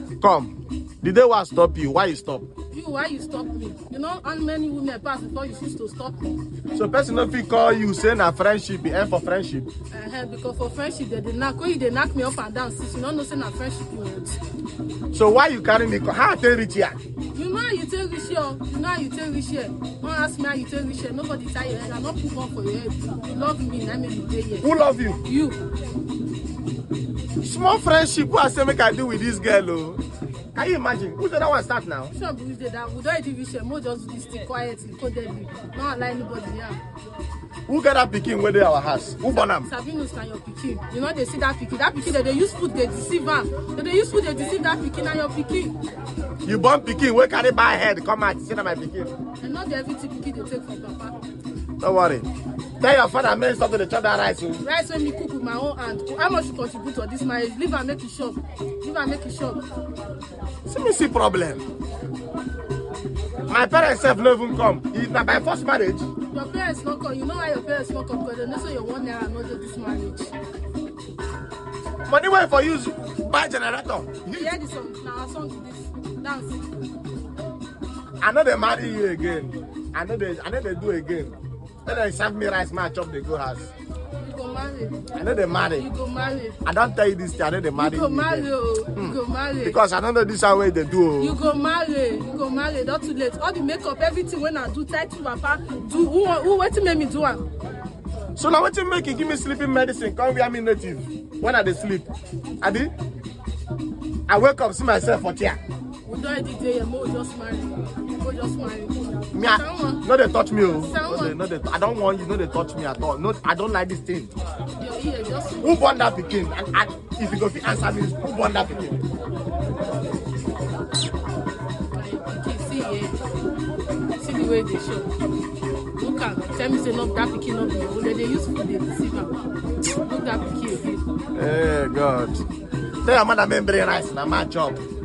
Come. The day was stop you. Why you stop? Why you stop me? You know how many women pass before you choose to stop me? So person no fit call you say na friendship, be end for friendship. Because for friendship they knock. When they knock me up and down, since you don't know say na friendship you want. So why you carry me? How I take reach here? You know how you take reach here. You know how you take reach here. Don't ask me how you take reach here. Nobody tie your head. I'm not put one for your head. You love me, and I make you day here. Who love you? You. Small friendship. What I say make I do with this girl? Oh. Can you imagine? Who did that one start now? Sure, we did that. We don't reach here. More just be still quietly, codedly. Not allow anybody here. Who get that pikin where they our house? Who born am? Sabinus and your pikin. You know they see that pikin. That pikin they use food they deceive am. They use food they deceive that pikin and your pikin. You born pikin, where carry by head come out see na my pikin. And not everything pikin they take from papa. Don't worry. Tell your father make something to chop that rice. Rice when me cook with my own hand. How much you contribute to this marriage? Leave and make it shop. Leave and make it shop. See problem. My parents have never even come. It's not my first marriage. Your parents not come. You know why your parents not come? Because they know so you want naira not do this marriage. Money way for you buy generator. You hear this song? Now our song is this. Dance. I know they marry you again. I know they do again. When they serve me rice, my chop they go house. You go marry. I know they marry. You go marry. I don't tell you this thing, I know they marry. You go marry. You go marry. Because I don't know this way they do. You go marry. You go marry. Not too late. All the makeup, everything when I do, tight to papa, do who what to make me do am? So now what you make you give me sleeping medicine? Come wear me native. When I they sleep. Abi? I wake up, see myself for here. We don't edit there, more just marry. Go just marry. Me, no, they touch me. Oh. No, I don't want you. No, they touch me at all. No, I don't like this thing. Your ear just. Who born that pikin? And if you go to answer me, who born that pikin? See the way they show. Look at. Tell me say no, that pikin not be. They use food they deceive am. Look that pikin again. Hey God. Tell your mother me bring rice na my job.